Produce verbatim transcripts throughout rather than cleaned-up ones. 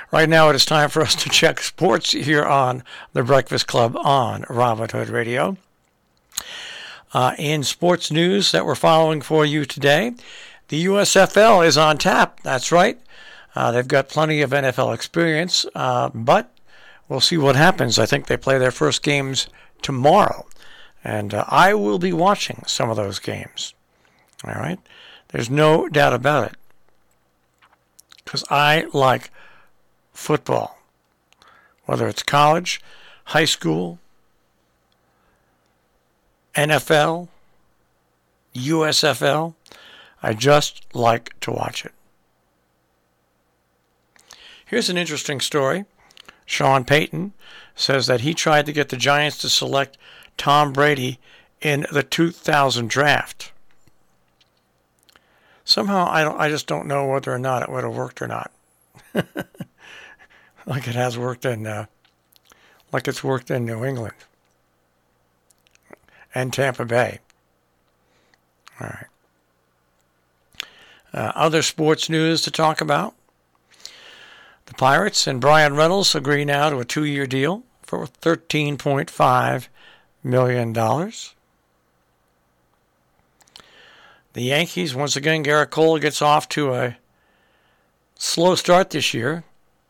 Right now it is time for us to check sports here on The Breakfast Club on Robin Hood Radio. Uh, in sports news that we're following for you today, the U S F L is on tap. That's right. Uh, they've got plenty of N F L experience, uh, but we'll see what happens. I think they play their first games tomorrow, and uh, I will be watching some of those games. All right? There's no doubt about it, because I like football, whether it's college, high school, N F L, U S F L. I just like to watch it. Here's an interesting story. Sean Payton says that he tried to get the Giants to select Tom Brady in the two thousand draft. Somehow, I don't. I just don't know whether or not it would have worked or not. Like it has worked in, uh, like it's worked in New England and Tampa Bay. All right. Uh, other sports news to talk about. The Pirates and Brian Reynolds agree now to a two-year deal for thirteen point five million dollars. The Yankees, once again, Garrett Cole gets off to a slow start this year.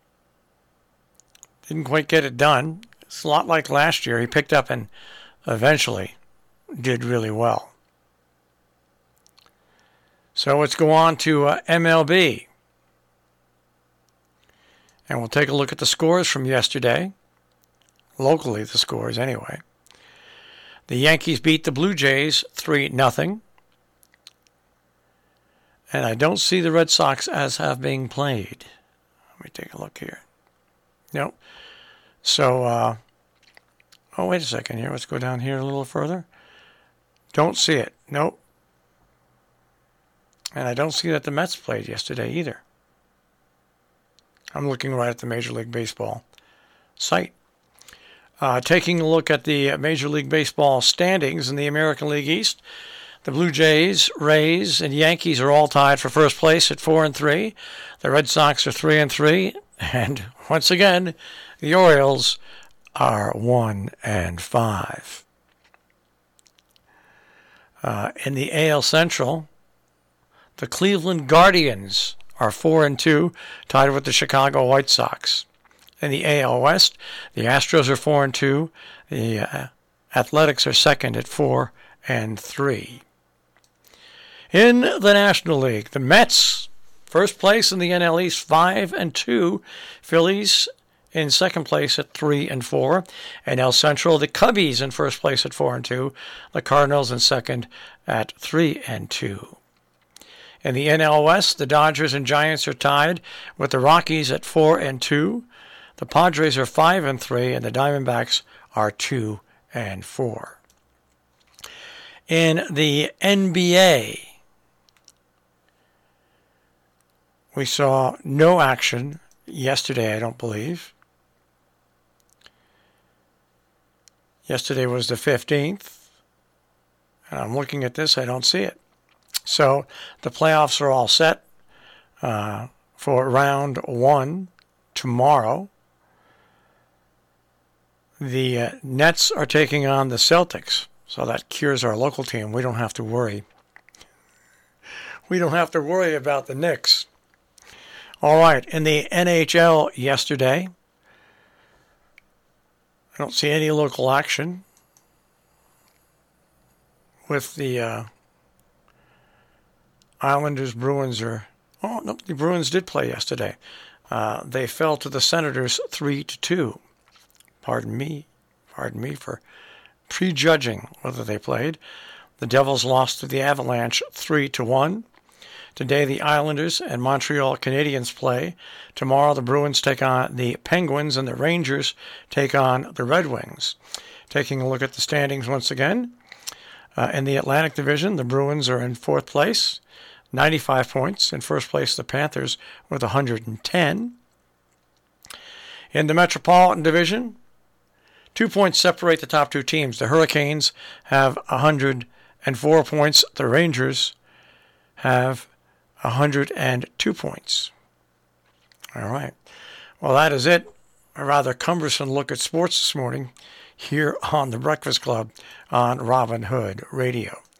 Didn't quite get it done. It's a lot like last year. He picked up and eventually did really well. So let's go on to uh, M L B. And we'll take a look at the scores from yesterday. Locally, the scores anyway. The Yankees beat the Blue Jays three nothing. And I don't see the Red Sox as have being played. Let me take a look here. Nope. So, uh, oh, wait a second here. Let's go down here a little further. Don't see it. Nope. And I don't see that the Mets played yesterday either. I'm looking right at the Major League Baseball site. Uh, taking a look at the Major League Baseball standings in the American League East, the Blue Jays, Rays, and Yankees are all tied for first place at four and three. The Red Sox are three and three, and once again, the Orioles are one and five. Uh, in the A L Central, the Cleveland Guardians are four and two, tied with the Chicago White Sox. In the A L West, the Astros are four and two. The uh, Athletics are second at four and three. In the National League, the Mets, first place in the N L East, five and two. Phillies in second place at three and four. N L Central, the Cubbies in first place at four and two. The Cardinals in second at three and two. In the N L West, the Dodgers and Giants are tied with the Rockies at four and two. The Padres are five and three, and the Diamondbacks are two and four. In the N B A, we saw no action yesterday, I don't believe. Yesterday was the fifteenth. And I'm looking at this, I don't see it. So the playoffs are all set uh, for round one tomorrow. The uh, Nets are taking on the Celtics, so that cures our local team. We don't have to worry. We don't have to worry about the Knicks. All right, in the N H L yesterday, I don't see any local action with the uh, Islanders, Bruins are... Oh, no, the Bruins did play yesterday. Uh, they fell to the Senators three to two. Pardon me. Pardon me for prejudging whether they played. The Devils lost to the Avalanche three to one. Today, the Islanders and Montreal Canadiens play. Tomorrow, the Bruins take on the Penguins, and the Rangers take on the Red Wings. Taking a look at the standings once again. Uh, in the Atlantic Division, the Bruins are in fourth place, ninety-five points. In first place, the Panthers with one hundred ten. In the Metropolitan Division, two points separate the top two teams. The Hurricanes have one hundred four points. The Rangers have one hundred two points. All right. Well, that is it. A rather cumbersome look at sports this morning here on The Breakfast Club on Robin Hood Radio.